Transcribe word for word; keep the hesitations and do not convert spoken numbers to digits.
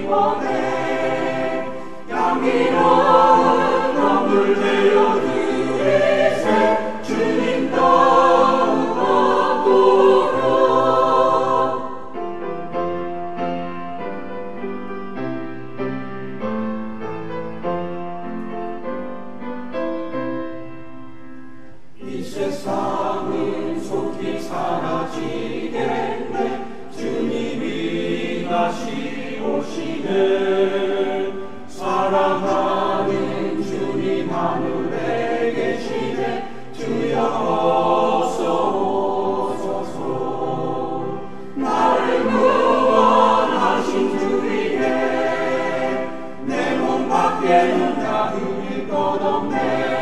이번에 향기로운 건물 되어 들이세 주님 떠나보라. 이 세상은 속히 사라지겠네. 주님이 다시 오시네. 사랑하는 주님 하늘에 계시네. 주여 어서 오소서. 나를 구원하신 주위에 내 몸 밖에는 다 흐릴 것 없네.